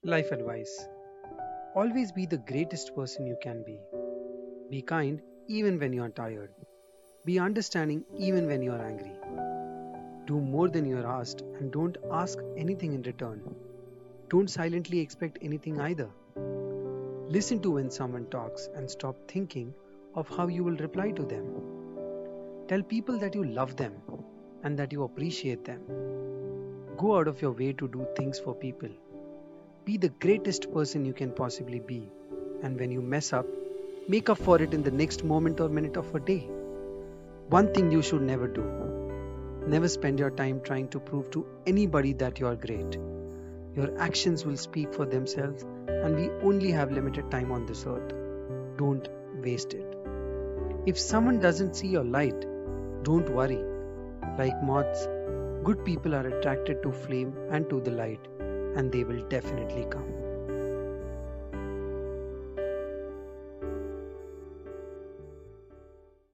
Life advice. Always be the greatest person you can be. Be kind even when you are tired. Be understanding even when you are angry. Do more than you are asked and don't ask anything in return. Don't silently expect anything either. Listen to when someone talks and stop thinking of how you will reply to them. Tell people that you love them and that you appreciate them. Go out of your way to do things for people. Be the greatest person you can possibly be. And when you mess up, make up for it in the next moment or minute of a day. One thing you should never do: never spend your time trying to prove to anybody that you are great. Your actions will speak for themselves, and we only have limited time on this earth. Don't waste it. If someone doesn't see your light, don't worry. Like moths, good people are attracted to flame and to the light, and they will definitely come.